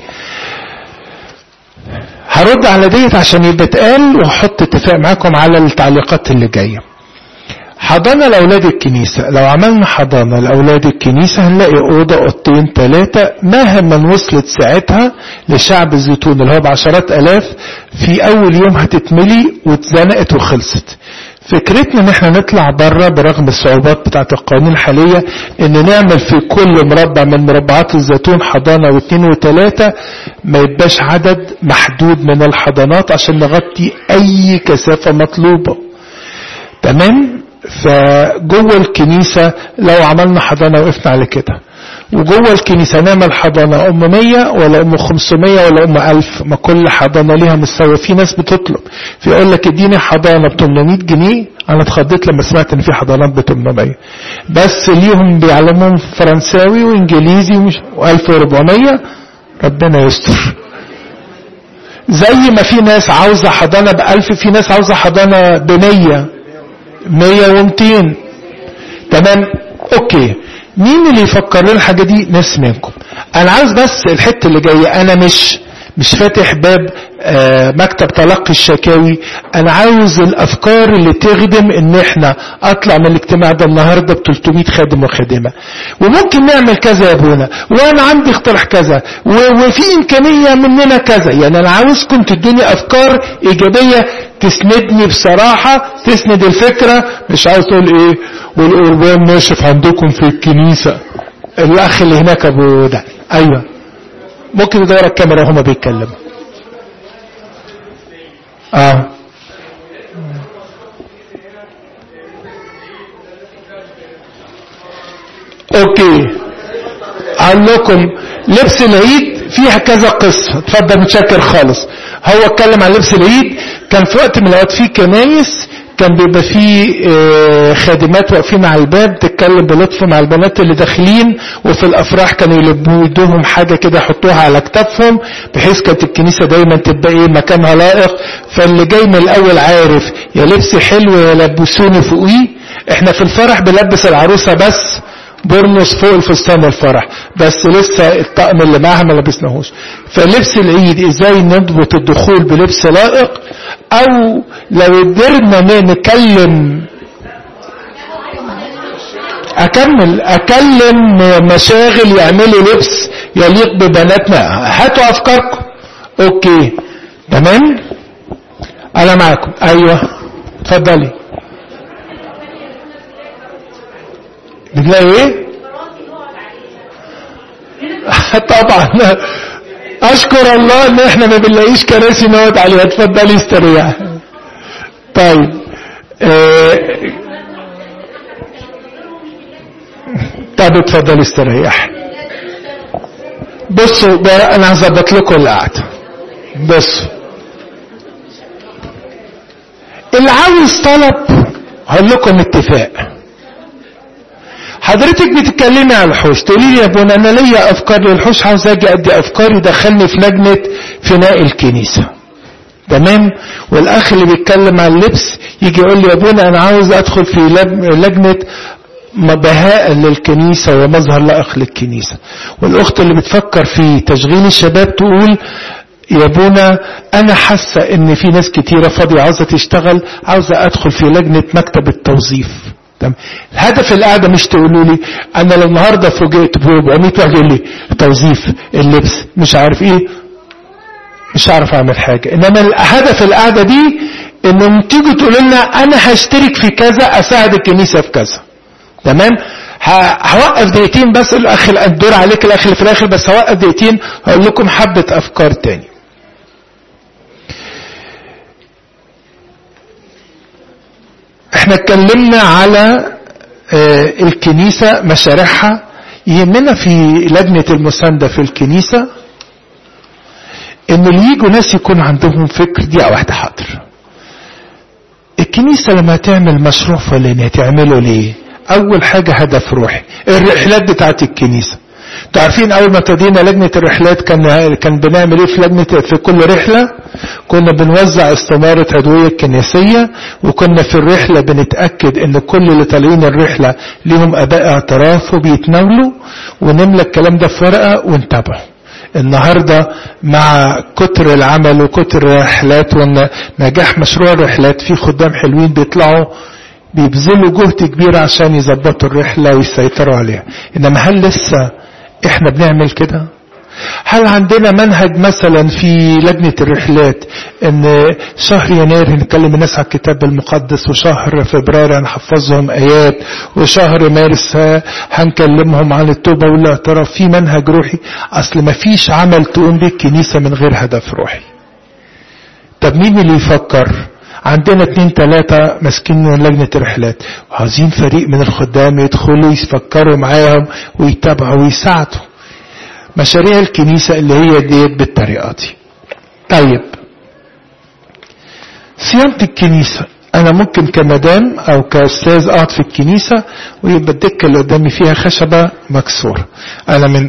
هرد على ديت عشان يبقى اتقال، وهحط اتفاق معاكم على التعليقات اللي جاية. حضانة لأولاد الكنيسة، لو عملنا حضانة لأولاد الكنيسة هنلاقي أوضة أوضتين ثلاثة مهما وصلت ساعتها لشعب الزيتون اللي هو بعشرات ألاف، في أول يوم هتتملي واتزنقت وخلصت. فكرتنا ان احنا نطلع بره برغم الصعوبات بتاعت القوانين الحالية، ان نعمل في كل مربع من مربعات الزيتون حضانة واثنين وثلاثة، ما يبقاش عدد محدود من الحضانات عشان نغطي اي كثافة مطلوبة. تمام؟ فجوه الكنيسة لو عملنا حضانة وقفنا على كده، وجوه الكنيسة نعمل حضانة ام مية ولا ام خمسمية ولا ام الف، ما كل حضانة ليها مستوى. في ناس بتطلب فيقول لك اديني حضانة ب ثمانمية جنيه، انا اتخضيت لما سمعت ان في حضانات ب ثمانمية، بس ليهم بيعلمون فرنساوي وانجليزي و1400. ربنا يستر. زي ما في ناس عاوزة حضانة بألف، في ناس عاوزة حضانة بمية، مية ومتين. تمام؟ اوكي، مين اللي يفكر لنا الحاجة دي؟ ناس منكم. انا عاوز بس الحتة اللي جاية، انا مش مش فاتح باب آه مكتب تلقي الشكاوي، انا عاوز الافكار اللي تخدم ان احنا اطلع من الاجتماع ده النهاردة ب ثلاثمية خادم وخادمة، وممكن نعمل كذا يا ابونا، وانا عندي اقتراح كذا، وفي امكانية مننا كذا. يعني انا عاوزكم تدوني افكار ايجابية تسندني بصراحة، تسند الفكرة، مش عاوز تقول ايه والقربان ناشف عندكم في الكنيسة. الاخ اللي هناك ابو ده، ايوه ممكن يدور الكاميرا وهما بيتكلموا. اه اوكي، اقول لكم لبس العيد فيها كذا قصة. اتفضل، متشكر خالص. هو اتكلم عن لبس العيد. كان في وقت من الاوقات في كنايس كان بيبقى فيه خادمات واقفين على الباب تتكلم بلطف مع البنات اللي داخلين، وفي الافراح كانوا يلبوا يدوهم حاجه كده يحطوها على كتافهم، بحيث كانت الكنيسه دايما تبقى ايه مكانها لائق. فاللي جاي من الاول عارف يا لبس حلو يا لبسوني فوقيه. احنا في الفرح بنلبس العروسه بس برنس فوق الفستان الفرح، بس لسه الطقم اللي معاها ما لبسناهوش. فلبس العيد ازاي نضبط الدخول بلبس لائق، او لو قدرنا نكلم اكمل اكلم مشاغل يعملوا لبس يليق ببناتنا. هاتوا افكاركم. اوكي تمام، انا معاكم. ايوه اتفضلي. بتلاقي ايه؟ طبعا اشكر الله ان احنا ما بنلاقيش كراسي نقعد عليها. اتفضلي استريح. طيب اه... طب اتفضلي استريح. بصوا ده انا هظبط لكم القعده. بصوا، اللي عاوز طلب هقول لكم اتفاق. حضرتك بتتكلمي على الحوش، تقولي لي يا ابونا انا ليا افكار للحوش، عاوز اجي ادي افكاري، دخلني في لجنه فناء الكنيسه. تمام؟ والاخ اللي بيتكلم عن اللبس يجي يقول لي يا ابونا انا عاوز ادخل في لجنه بهاء للكنيسه ومظهر لائق للكنيسه. والاخت اللي بتفكر في تشغيل الشباب تقول يا ابونا انا حاسه ان في ناس كتيره فاضيه عاوزه تشتغل، عاوزه ادخل في لجنه مكتب التوظيف. الهدف القعده مش تقولوا لي انا لو النهارده فوجئت ب أربعمية واحد يقول لي توظيف اللبس مش عارف ايه، مش عارف اعمل حاجه. انما الهدف القعده دي ان تيجوا تقولوا لنا انا هشترك في كذا، اساعد الكنيسه في كذا. تمام؟ هوقف دقيقتين بس، الاخ الدور عليك الاخ اللي في الاخر، بس هوقف دقيقتين هقول لكم حبه افكار تاني. احنا اتكلمنا على اه الكنيسة مشاريعها. يهمنا في لجنة المساندة في الكنيسة ان اللي يجوا ناس يكون عندهم فكر. دي واحدة حاضر. الكنيسة لما تعمل مشروع فلاني هتعمله ليه؟ اول حاجة هدف روحي. الرحلات بتاعت الكنيسة، تعرفين اول ما ابتدينا لجنة الرحلات كان كان بنعمل ايه في لجنة في كل رحلة؟ كنا بنوزع استمارة عضوية كنسية، وكنا في الرحلة بنتأكد ان كل اللي طالعين الرحلة ليهم اباء اعتراف وبيتناولوا، ونملى الكلام ده في ورقة ونتابعه. النهاردة مع كتر العمل وكتر الرحلات ونجاح مشروع الرحلات، في خدام حلوين بيطلعوا بيبذلوا جهد كبير عشان يظبطوا الرحلة ويسيطروا عليها. انما هل لسه احنا بنعمل كده؟ هل عندنا منهج مثلا في لجنة الرحلات ان شهر يناير هنكلم الناس على الكتاب المقدس، وشهر فبراير هنحفظهم ايات، وشهر مارس هنكلمهم عن التوبة والاعتراف؟ في منهج روحي؟ اصل ما فيش عمل تقوم به الكنيسة من غير هدف روحي. طب مين اللي يفكر؟ عندنا اتنين تلاتة ماسكين من لجنة الرحلات، وعايزين فريق من الخدام يدخلوا يفكروا معاهم ويتابعوا ويساعدوا مشاريع الكنيسة اللي هي ديت بالطريقة دي. طيب صيانة الكنيسة، انا ممكن كمدام او كاستاذ اقعد في الكنيسة ويبقى الدكة اللي قدامي فيها خشبة مكسورة. انا من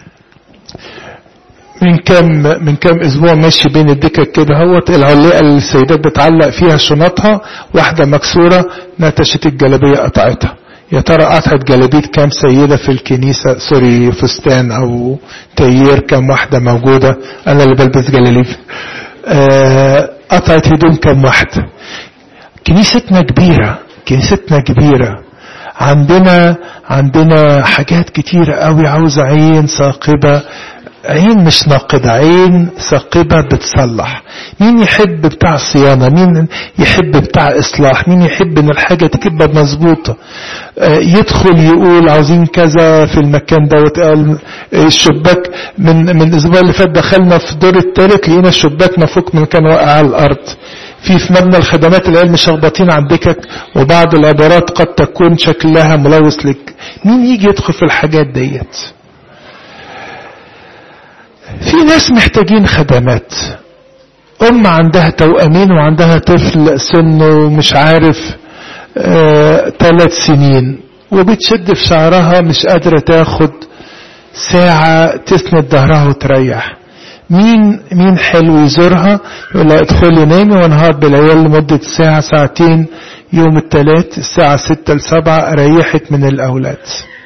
من كام من كام اسبوع ماشي بين الدكك كده اهوت، العلاقه اللي السيدات بتعلق فيها شنطها واحده مكسوره، نتشت الجلابيه قطعتها. يا ترى قطعت جلابيه كام سيده في الكنيسه؟ سوري، فستان او تيير كام واحده موجوده؟ انا اللي بلبس جلاليب. آه قطعت هدوم كام واحده؟ كنيستنا كبيره، كنيستنا كبيره، عندنا عندنا حاجات كتيره قوي عاوزه عين ثاقبه، عين مش ناقدة، عين ثاقبة بتصلح. مين يحب بتاع صيانة؟ مين يحب بتاع إصلاح؟ مين يحب إن الحاجة تبقى مظبوطة؟ يدخل يقول عاوزين كذا في المكان ده. الشباك من من الأسبوع اللي فات دخلنا في الدور الثالث لقينا الشباك مفك من كان واقع على الأرض. في في مبنى الخدمات العلم شخبطين عن دكك، وبعض العبارات قد تكون شكلها ملوث لك. مين يجي يدخل في الحاجات ديت؟ في ناس محتاجين خدمات. أم عندها توأمين وعندها طفل سنه مش عارف آه ثلاث سنين، وبتشد في شعرها مش قادرة تاخد ساعة تسند ظهرها وتريح. مين مين حلو يزورها يقول لها ادخلي نامي وانا هقعد بالعيال لمدة ساعة ساعتين يوم الثلاث الساعة ستة لسبعة ريحت من الأولاد.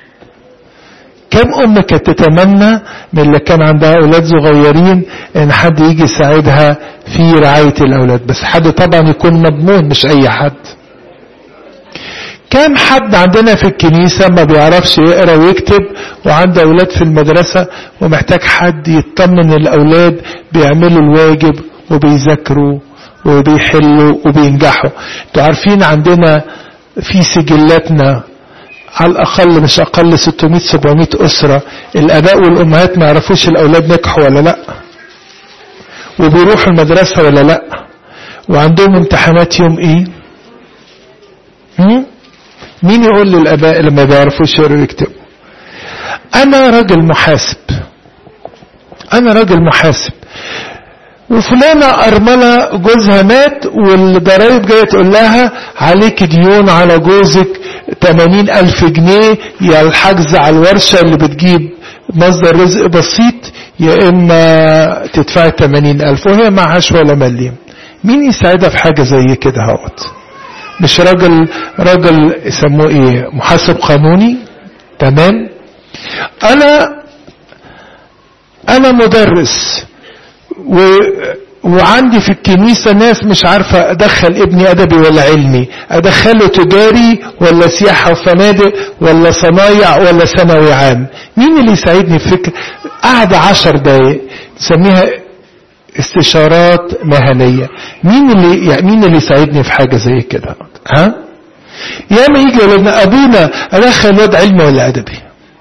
كم أم كانت تتمنى من اللي كان عندها أولاد صغيرين إن حد يجي يساعدها في رعاية الأولاد، بس حد طبعا يكون مضمون مش أي حد. كم حد عندنا في الكنيسة ما بيعرفش يقرأ ويكتب وعنده أولاد في المدرسة ومحتاج حد يطمن الأولاد بيعملوا الواجب وبيذاكروا وبيحلوا وبينجحوا. انتوا عارفين عندنا في سجلاتنا على الأقل مش أقل ستمائة سبعمائة أسرة الآباء والأمهات ما يعرفوش الأولاد نجحوا ولا لأ، وبيروحوا المدرسة ولا لأ، وعندهم امتحانات يوم إيه؟ مين يقول للآباء اللي ما بيعرفوش يقروا ويكتبوا؟ أنا راجل محاسب، أنا راجل محاسب، وفلانة أرملة جوزها مات والضرايب جاية تقول لها عليك ديون على جوزك ثمانين ألف جنيه، يا الحجز على الورشة اللي بتجيب مصدر رزق بسيط يا إما تدفع ثمانين ألف، وهي معهاش ولا مليم. مين يساعدها في حاجة زي كده هوت؟ مش راجل راجل يسموه ايه، محاسب قانوني؟ تمام. انا انا مدرس و وعندي في الكنيسة ناس مش عارفة ادخل ابني ادبي ولا علمي، ادخله تجاري ولا سياحة وفنادق ولا صنايع ولا ثانوي عام. مين اللي يساعدني في فكرة قاعدة عشر دقايق نسميها استشارات مهنية؟ مين اللي يعني مين اللي يساعدني في حاجة زي كده؟ ها؟ يا ما يجي يقول لنا ابونا ادخل واد علمي ولا ادبي.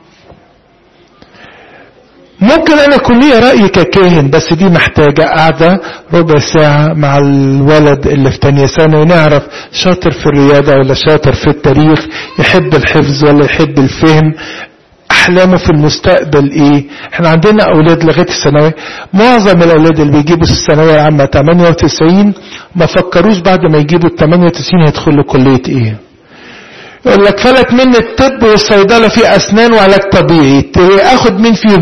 ممكن انا يكون لي رأي ككاهن، بس دي محتاجة قاعدة ربع ساعة مع الولد اللي في تانية سنة ونعرف شاطر في الرياضة ولا شاطر في التاريخ، يحب الحفظ ولا يحب الفهم، احلامه في المستقبل ايه. احنا عندنا اولاد لغايه الثانويه، معظم الاولاد اللي بيجيبوا الثانويه العامه ثمانية وتسعين ما فكروش بعد ما يجيبوا ال ثمانية وتسعين هيدخلوا كليه ايه. يقول لك فلت من الطب والصيدله في اسنان وعلاج طبيعي، اخد مين فيهم يا ابونا؟ ايه علاقه الاسنان بعلاج الطبيعي بطب بيطري؟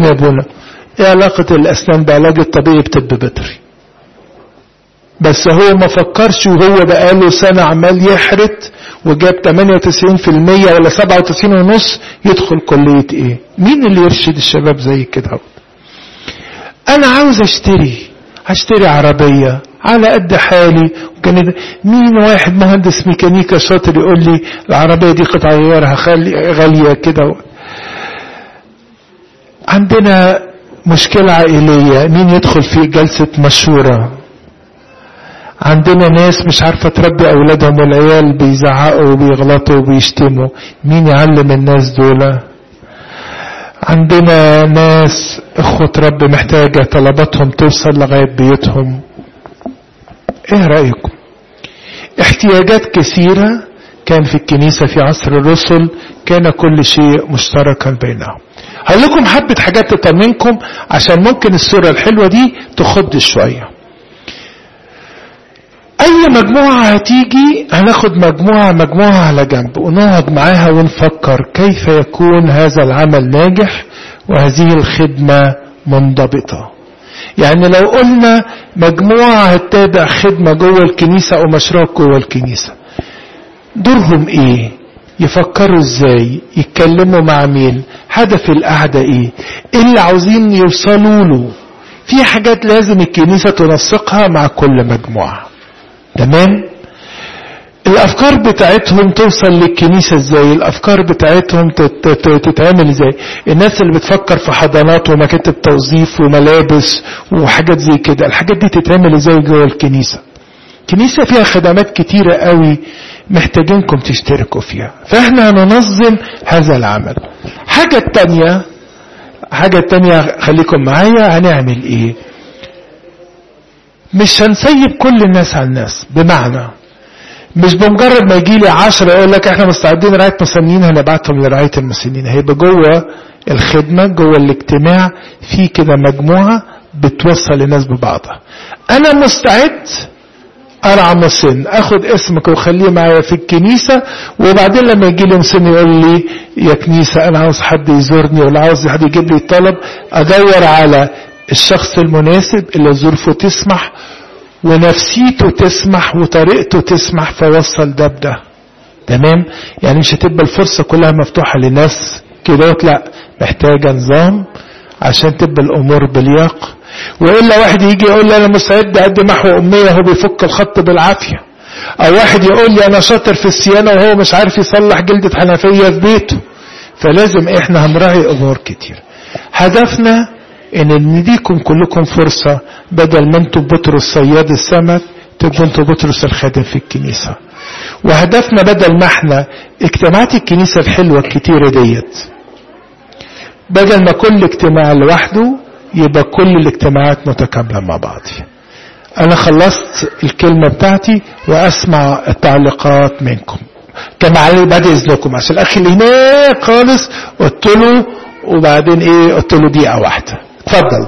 بس هو ما فكرش، وهو بقاله سنة عمال يحرت وجاب ثمانية وتسعين في المية ولا سبعة وتسعين ونص، يدخل كلية ايه؟ مين اللي يرشد الشباب زي كده؟ انا عاوز اشتري هشتري عربية على قد حالي، وكان مين واحد مهندس ميكانيكا شاطر يقول لي العربية دي قطع غيارها غالية كده. عندنا مشكلة عائلية، مين يدخل في جلسة مشورة؟ عندنا ناس مش عارفة تربي أولادهم، والعيال بيزعقوا وبيغلطوا وبيشتموا، مين يعلم الناس دول؟ عندنا ناس اخوة رب محتاجة طلباتهم توصل لغاية بيوتهم. ايه رأيكم؟ احتياجات كثيرة كان في الكنيسة في عصر الرسل، كان كل شيء مشتركا بينهم. هقول لكم حبة حاجات تطمنكم عشان ممكن الصورة الحلوة دي تخض شوية. اي مجموعة هتيجي هناخد مجموعة مجموعة على جنب ونقعد معاها ونفكر كيف يكون هذا العمل ناجح وهذه الخدمة منضبطة. يعني لو قلنا مجموعة هتتابع خدمة جوه الكنيسة او مشروع جوه الكنيسة، دورهم ايه؟ يفكروا ازاي؟ يتكلموا مع مين؟ هدف القعدة ايه؟ ايه اللي عاوزين يوصلوا له؟ في حاجات لازم الكنيسة تنسقها مع كل مجموعة. تمام؟ الافكار بتاعتهم توصل للكنيسة ازاي؟ الافكار بتاعتهم تتعمل ازاي؟ الناس اللي بتفكر في حضانات ومكاتب توظيف وملابس وحاجات زي كده، الحاجات دي تتعمل ازاي جوه الكنيسة؟ الكنيسة فيها خدمات كتيرة قوي محتاجينكم تشتركوا فيها، فاحنا هننظم هذا العمل. حاجة تانية حاجة تانية خليكم معايا، هنعمل ايه؟ مش هنسيب كل الناس على الناس، بمعنى مش بمجرد ما يجي لي عشرة يقول لك احنا مستعدين رعاية مسنين هنبعتهم لرعاية المسنين. هيبقى جوه الخدمة جوه الاجتماع في كده مجموعة بتوصل الناس ببعضها. انا مستعد ارعى مسن، اخد اسمك وخليه معايا في الكنيسة، وبعدين لما يجي لي مسن يقول لي يا كنيسة انا عاوز حد يزورني ولا عاوز حد يجيب لي طلب، ادور على الشخص المناسب اللي ظروفه تسمح ونفسيته تسمح وطريقته تسمح، فوصل ده بده. تمام؟ يعني مش هتبقى الفرصة كلها مفتوحة للناس كده، لا، محتاجة نظام عشان تبقى الامور بلياقة. وإلا واحد يجي يقول لي أنا مستعد أقدم محو أمية هو بيفك الخط بالعافية، أو واحد يقول لي أنا شاطر في الصيانة وهو مش عارف يصلح جلدة حنفية في بيته. فلازم إحنا هنراعي أمور كتير. هدفنا إن نديكم كلكم فرصة، بدل ما انتم بطرس صياد السمك تبقوا انتم بطرس الخادم في الكنيسة. وهدفنا بدل ما احنا اجتماعات الكنيسة الحلوة الكتيرة ديت، بدل ما كل اجتماع لوحده يبقى كل الاجتماعات متكاملة مع بعض. انا خلصت الكلمة بتاعتي واسمع التعليقات منكم. كما علي بعد اذنكم عشان الاخ اللي هناك خالص قلت له، وبعدين ايه قلت له دقيقة واحدة. اتفضل.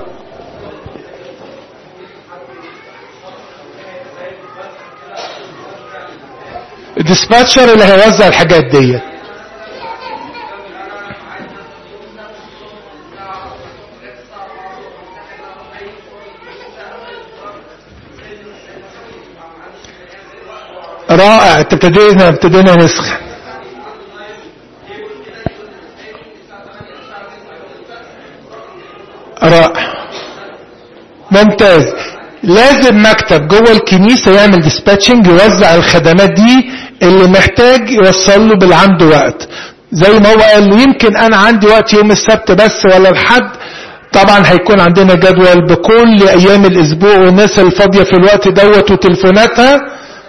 الديسباتشر اللي هيوزع الحاجات دي رائع. ابتدينا ابتدينا نسخ. رائع ممتاز. لازم مكتب جوه الكنيسة يعمل ديسباتشنج، يوزع الخدمات دي اللي محتاج يوصل له بالعنده وقت. زي ما هو قال يمكن انا عندي وقت يوم السبت بس ولا الحد، طبعا هيكون عندنا جدول بكل ايام الاسبوع والناس الفاضية في الوقت دوت وتليفوناتها.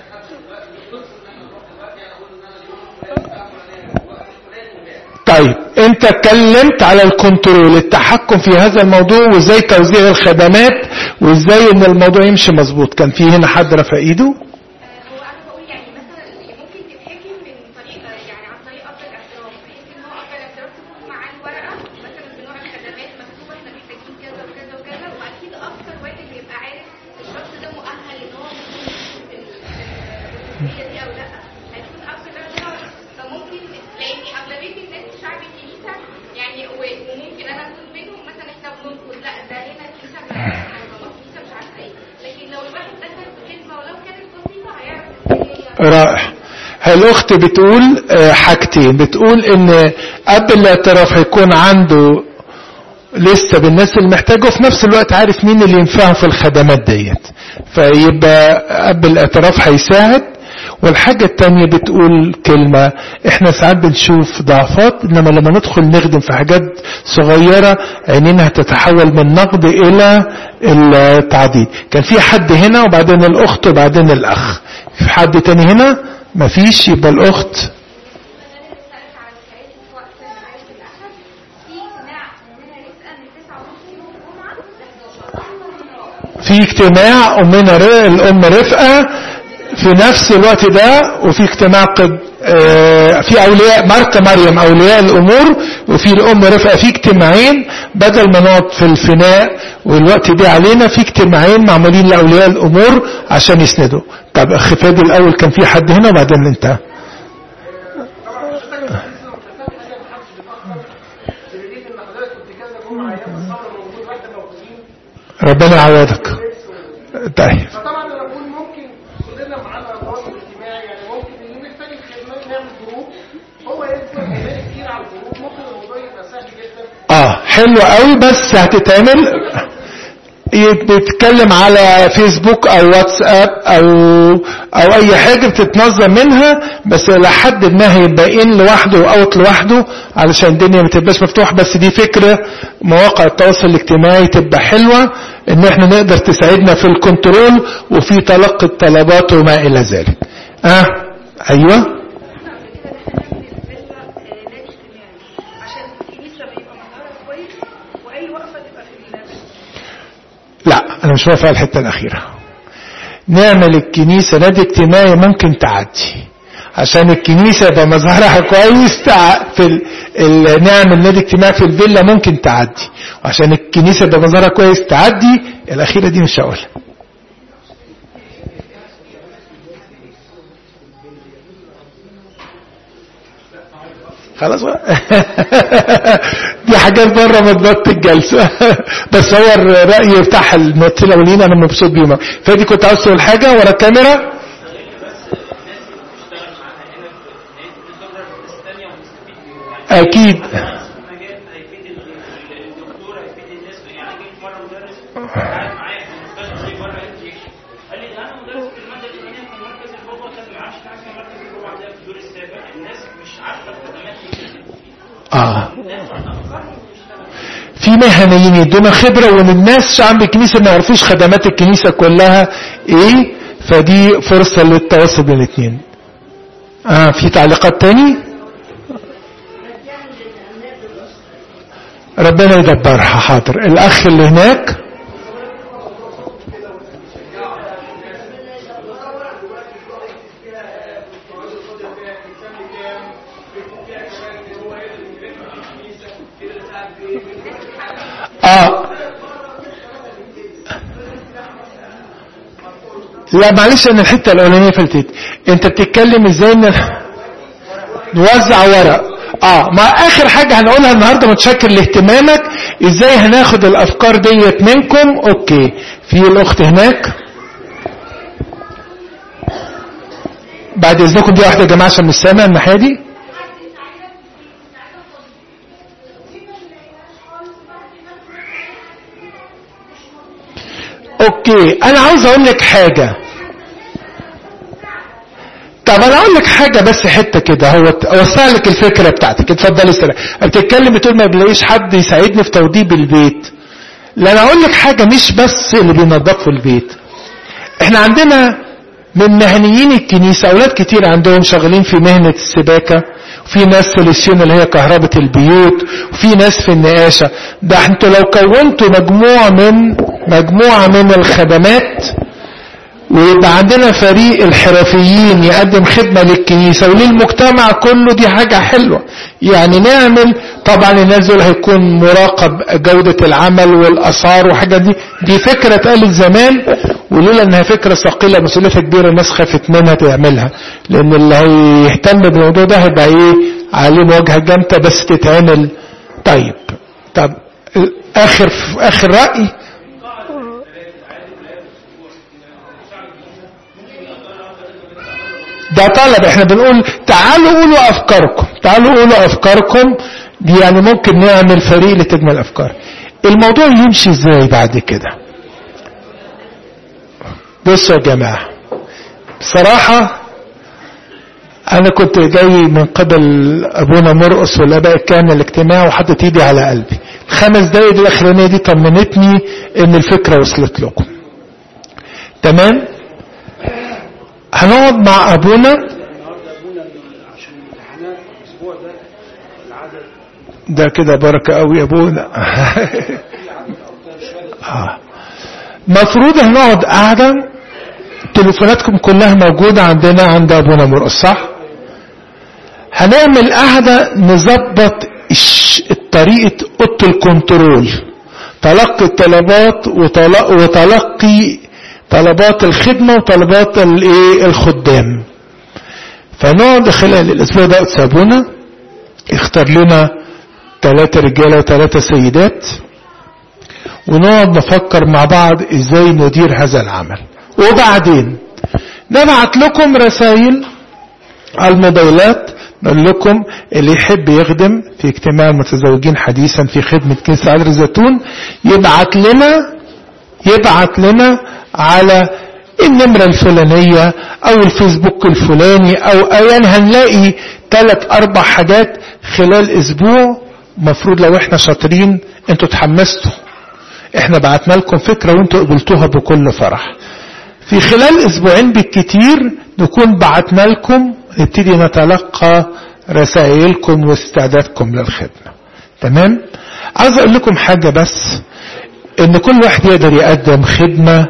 طيب انت اتكلمت على الكنترول، التحكم في هذا الموضوع وازاي توزيع الخدمات وازاي ان الموضوع يمشي مظبوط. كان في هنا حد رفع ايده؟ هو انا بقول يعني مثلا ممكن تتحكي من طريقه يعني عن طريق اب الاعتراف، بحيث ان هو اب الاعتراف تكون معاه الورقه مثلا بنوع الخدمات مكتوبه احنا محتاجين كذا وكذا وكذا، واكيد اكتر واحد بيبقى عارف الشخص ده مؤهل ان هو في الجزئيه دي او لا، هيكون اب الاعتراف. فممكن لان اغلبيه الناس في شعب الكنيسه يعني، وممكن انا اكون منهم مثلا احنا بننقل لا ده هنا الكنيسه كنيسه مش عارفه ايه، لكن لو الواحد دخل في خدمه ولو رائع. الاخت بتقول حاجتين، بتقول ان قبل الاعتراف هيكون عنده لسه بالناس اللي محتاجه، وفي نفس الوقت عارف مين اللي ينفعه في الخدمات ديت، فيبقى قبل الاعتراف هيساعد. والحاجة التانية بتقول كلمة، احنا ساعات بنشوف ضعفات، انما لما ندخل نخدم في حاجات صغيرة عينينا هتتحول من نقد الى التعديل. كان في حد هنا وبعدين الاخت وبعدين الاخ، في حد تاني هنا؟ مفيش. يبقى الاخت. في اجتماع امنا الام رفقة في نفس الوقت ده، وفي اجتماع قد اه في اولياء ماركة مريم اولياء الامور، وفي الام رفقة. في اجتماعين بدل ما نقعد في الفناء والوقت ده علينا، في اجتماعين معمولين لاولياء الامور عشان يسندوا. طب اخ فادي الاول كان في حد هنا وبعدين انت. ربنا يعوضك. طيب فطبعا انا بقول ممكن كلنا معانا تواصل اجتماعي، يعني ممكن اللي محتاج الخدمات نعمل جروب، هو يدخل كمان كتير على الجروب، ممكن الموضوع يبقى سهل جدا. اه حلو قوي، بس هتتعمل بتتكلم على فيسبوك او واتساب او او اي حاجة بتتنظم منها، بس لحد ما هيبقى ان لوحده واوت لوحده علشان الدنيا ما تبقاش مفتوح. بس دي فكرة مواقع التواصل الاجتماعي تبقى حلوة، ان احنا نقدر تساعدنا في الكنترول وفي تلقي الطلبات وما الى ذلك. اه ايوه لا انا مش موافق على الحته الاخيره. نعمل الكنيسه نادي اجتماعي ممكن تعدي، عشان الكنيسه يبقى مظهرها كويس في ال... ال... نعمل نادي اجتماعي في الفيلا ممكن تعدي، وعشان الكنيسه يبقى مظهرها كويس تعدي. الاخيره دي مش هقولها. خلاص دي حاجات بره مضبط الجلسة بس هو الرأي بتاع النقطة الأولين أنا مبسوط بيهم. فدي كنت عاوز تقول حاجة ورا الكاميرا؟ أكيد آه. في مهنيين يدونا خبرة، ومن الناس شعب الكنيسة ما يعرفوش خدمات الكنيسة كلها ايه، فدي فرصة للتواصل بين الاثنين. آه في تعليقات تاني؟ ربنا يدبرها. حاضر. الاخ اللي هناك. اه لا معلش انا الحته الاولانيه فلتت. انت بتتكلم ازاي ان نوزع ورق؟ اه ما اخر حاجه هنقولها النهارده، متشكر لاهتمامك. ازاي هناخد الافكار ديت منكم؟ اوكي. في الاخت هناك بعد اذنكم دي واحده يا جماعه عشان مش سامع الناحيه دي. اوكي انا عاوز اقول لك حاجة. طب انا اقول لك حاجة بس حتة كده، هو اوسع لك الفكرة بتاعتك. اتفضلي سلام. بتتكلم بتقول ما بلاقيش حد يساعدني في توضيب البيت. لا انا اقول لك حاجة، مش بس اللي بينظفوا البيت. احنا عندنا من مهنيين الكنيسة اولاد كتير عندهم شغالين في مهنة السباكة، وفي ناس سوليسيون اللي هي كهربة البيوت، وفي ناس في النقاشة. ده انتوا لو كونتوا مجموعة من مجموعة من الخدمات ويبقى عندنا فريق الحرفيين يقدم خدمة للكنيسة وللمجتمع كله، دي حاجة حلوة. يعني نعمل طبعا الناس دول هيكون مراقب جودة العمل والأسعار وحاجات دي. دي فكرة اتقالت زمان، ولولا انها فكرة ثقيلة مسؤوليتها كبيرة الناس خافت منها تعملها، لان اللي هيهتم بالموضوع ده هيبقى ايه عليه مواجهة جامدة بس تتعمل. طيب طب اخر اخر رأي. ده طلب، احنا بنقول تعالوا قولوا افكاركم، تعالوا قولوا افكاركم دي، يعني ممكن نعمل فريق لتجمع الافكار. الموضوع يمشي ازاي بعد كده؟ بصوا يا جماعة، بصراحة انا كنت جاي من قبل ابونا مرقس والاباء كان الاجتماع وحطيت ايدي على قلبي، الخمس دقايق الاخرانيه دي طمنتني ان الفكره وصلت لكم. تمام؟ هنقعد مع ابونا ده كده بركه قوي يا ابونا. مفروض هنقعد قاعده، تليفوناتكم كلها موجوده عندنا عند ابونا مرقس، صح؟ هنعمل قاعدة نظبط طريقة اوضه الكنترول، تلقي الطلبات وتلقي طلبات الخدمة وطلبات الخدام. فنقعد خلال الاسبوع ده تسابونا اختار لنا ثلاثة رجالة وثلاثة سيدات، ونقعد نفكر مع بعض ازاي ندير هذا العمل. وبعدين نبعت لكم رسائل على الموبايلات نقول لكم اللي يحب يخدم في اجتماع المتزوجين حديثا في خدمة كنيسة عذراء الزيتون يبعت لنا يبعت لنا على النمرة الفلانية او الفيسبوك الفلاني او ايان. هنلاقي ثلاث اربع حاجات خلال اسبوع. مفروض لو احنا شاطرين انتوا تحمستوا، احنا بعتنا لكم فكرة وانتوا قبلتوها بكل فرح. في خلال اسبوعين بالكتير نكون بعتنا لكم، نبتدي نتلقى رسائلكم واستعدادكم للخدمة. تمام؟ عايز اقول لكم حاجة بس، ان كل واحد يقدر يقدم خدمة،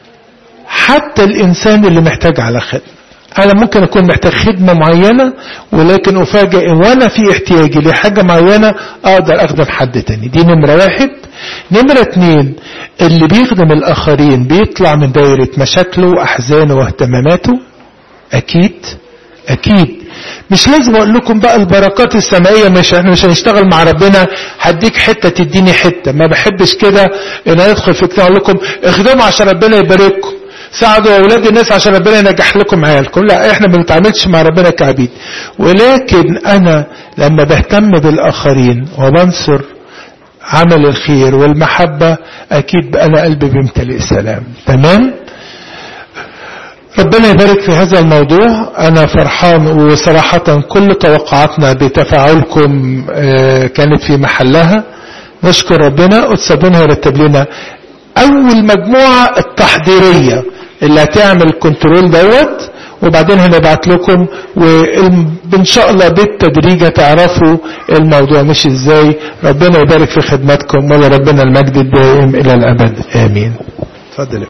حتى الانسان اللي محتاج على خدمة. انا ممكن اكون محتاج خدمة معينة ولكن افاجئ وانا في احتياجي لحاجة معينة اقدر اخدم حد تاني. دي نمرة واحد. نمرة اتنين، اللي بيخدم الاخرين بيطلع من دائرة مشاكله واحزانه واهتماماته. اكيد اكيد مش لازم اقول لكم بقى البركات السمائية، مش احنا مش هنشتغل مع ربنا هديك حتة تديني حتة. ما بحبش كده ان انا ادخل في اجتماع اقول لكم اخدموا عشان ربنا يبارككم، ساعدوا اولاد الناس عشان ربنا ينجح لكم عيالكم. لا، احنا ما بنتعاملش مع ربنا كعبيد. ولكن انا لما بهتم بالاخرين وبنصر عمل الخير والمحبة اكيد انا قلبي بيمتلئ سلام. تمام؟ ربنا يبارك في هذا الموضوع. انا فرحان، وصراحة كل توقعاتنا بتفاعلكم كانت في محلها. نشكر ربنا. وتسابونا يرتب لنا اول مجموعة التحضيرية اللي هتعمل الكنترول دوت، وبعدين هنبعت لكم، وان شاء الله بالتدريج تعرفوا الموضوع مش ازاي. ربنا يبارك في خدمتكم، ولربنا المجد الدائم الى الابد. امين. اتفضل.